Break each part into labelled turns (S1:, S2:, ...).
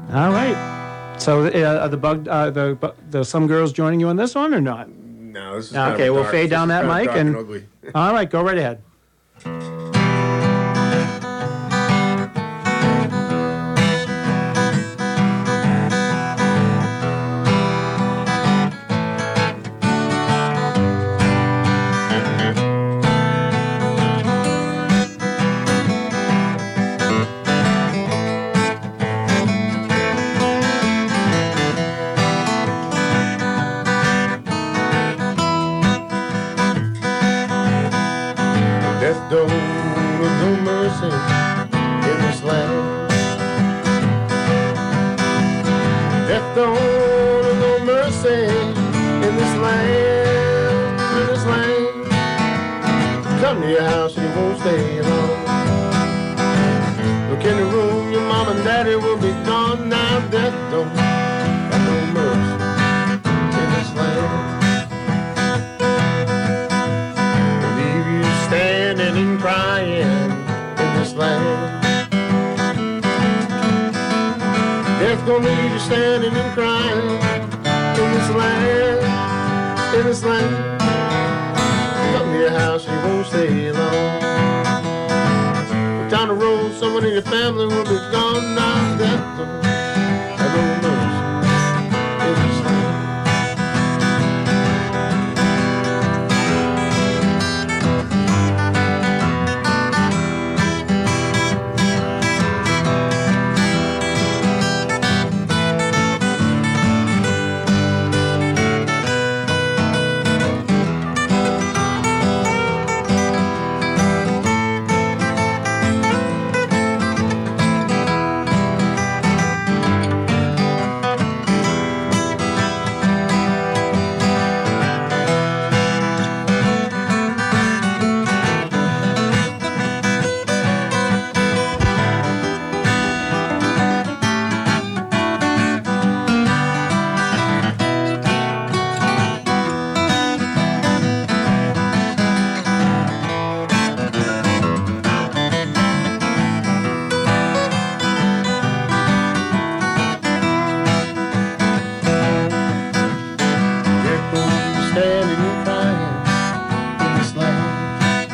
S1: All right. So are the some girls joining you on this one or not?
S2: No, this is
S1: okay. We'll fade down that mic and
S2: ugly.
S1: All right, go right ahead.
S2: Death don't with no mercy in this land. Death don't with no mercy in this land. In this land. Come to your house and you won't stay long. Look in the room, your mom and daddy will be gone now. Death don't have no mercy in this land. Standing and crying in this land. Death gonna leave you standing and crying in this land. In this land. Come to your house and you won't stay long. But down the road, someone in your family will be gone now. Death don't have no mercy in this land. Standing and crying in this land.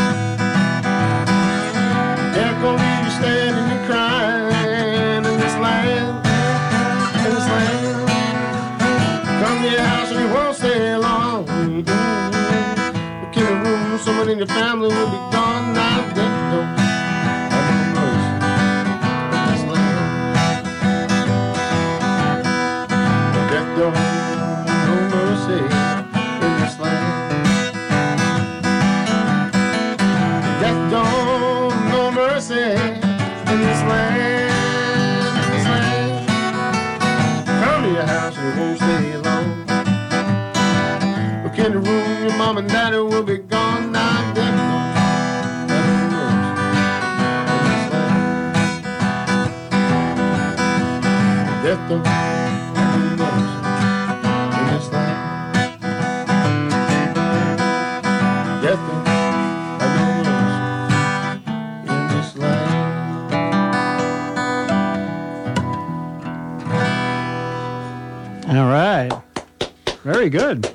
S2: Death gonna leave you standing and crying in this land. In this land. Come to your house and you won't stay long. Look in the room, someone in your family will be gone now. Death don't have no mercy in this land. Death don't have no mercy. Death don't no mercy in this land, in this land. Come to your house and you won't stay long. Look in the room, your mom and daddy will be gone now. Death don't have no mercy in this land. Death don't have no mercy in this land. Death don't have no mercy in this land.
S1: All right. Very good.